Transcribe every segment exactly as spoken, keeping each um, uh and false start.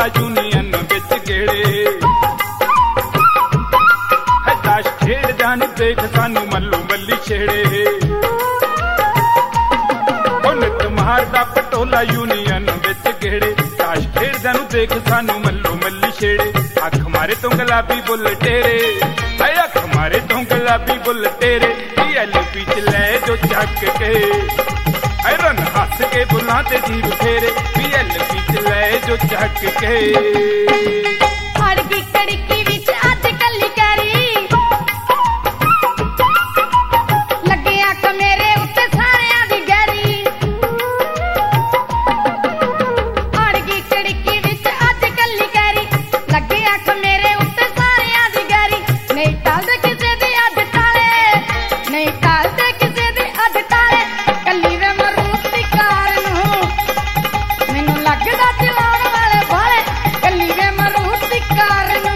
union बिच गेड़े है ताश खेड़ जान देख सानू मल्लो मल्ली छेड़े नित मारदा पटोला यूनियन बिच गेड़े ताश खेड़ जानू देख सानू मल्लो मल्ली छेड़े अख मारे तो गुलाबी बुल तेरे है अख मारे तो गुलाबी बुल तेरे एल पी च लै जो चक के रन हस के बुला ते जीव फेरे भी एल पी च लै जो चक के अड़गी कड़की विच अज कल्ली कैरी लगे अख मेरे उत्ते सारियां दी गैरी अड़गी कड़की विच अज कल्ली कैरी लगे अख मेरे उत्ते सारियां दी गैरी नहीं टलदे किसे दी अज टाले नहीं टलदे किसे दी अज टाले कल्ली वे मरूद दी कार नूं मैनू लगदा चलाउण वाले बाले कल्ली वे मरूद दी कार नूं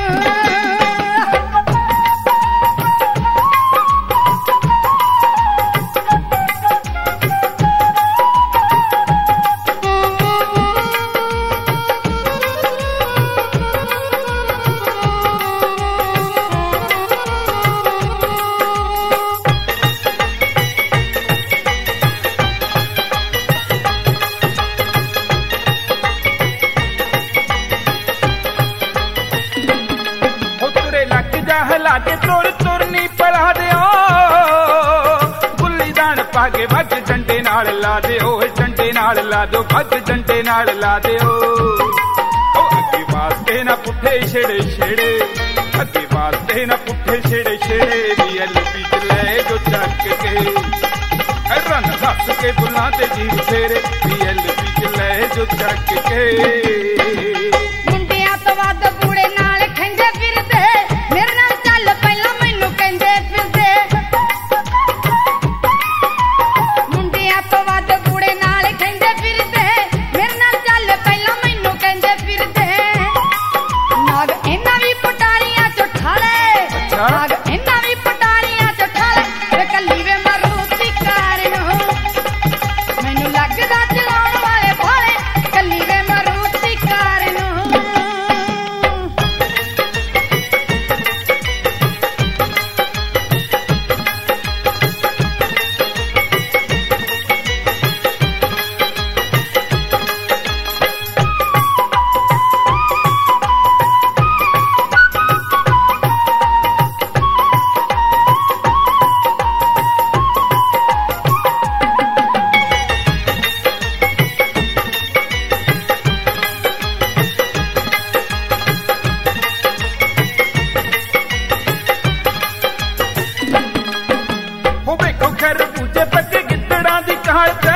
हला के तुर तुर नी पढ़ा दिओ गुल्ली दान पाके भग डंडे नाल ला दिओ डंडे नाल ला दो भग डंडे नाल ला दिओ ओ अगे वास्ते ना पुठे छेड़े छेड़े अगे वास्ते ना पुठे छेड़े छेड़े भी एल पी च लै जो चक के रन हस के बुला ते जीव फेरे भी एल पी च लै जो चक के मुंडियां तो वध बूढ़े नाल खंजे फिरदे मेरे नाल चल पहला मैनू कहंदे फिरदे मुंडियां तो वध बूढ़े नाल खंजे फिरदे मेरे नाल चल पहला मैनू कहंदे फिरदे नाग इन्हां वी पटारियां चो ठाले नाग इन्हां वी पटारियां चो ठाले वे कल्ली वे मरूद दी कार नूं मैनू लगदा चलाउण वाले भाले कल्ली वे मरूद दी कार नूं हो वेखो खैर पूजे पक्के गिद्दड़ां दी काल ते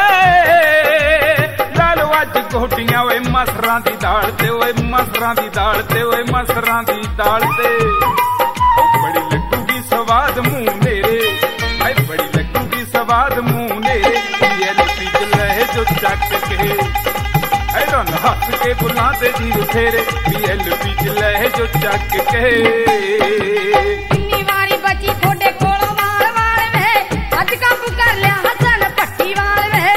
लालो अज गोटियां ओए मसरां दी दाल ते ओए मसरां दी दाल ते ओए मसरां दी दाल ते ओ बड़ी लगूगी स्वाद मुंह मेरे हाय बड़ी लगूगी स्वाद मुंह मेरे एल पी च लै जो चक के हाय रन हस के बुला ते जीव फेरे भी एल पी च लै जो चक के किन्नी वारी बची थोड़े कोलों वाल वाल वे अज काबू कर लिया हसन पट्टी वाल वे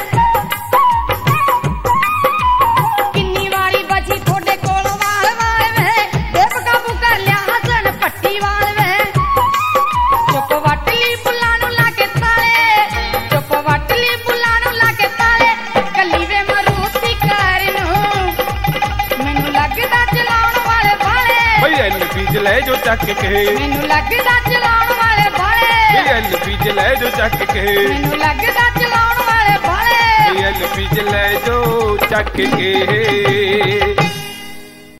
किन्नी वारी बची थोड़े कोलों वाल वाल वे देव काबू कर लिया हसन पट्टी वाल वे चुप वटली बुल्ला नूं ला के ताले चुप वटली बुल्ला नूं ला के ताले कल्ली वे मरूद दी कार नूं मैनू लगदा चलाउण वाले भाले भई एल पी च लै जो चक के मैनू लगदा चलाउण वाले भाले एल पी च लै जो चक के मैनू लगदा चलाउण वाले भाले एल पी च लै जो चक के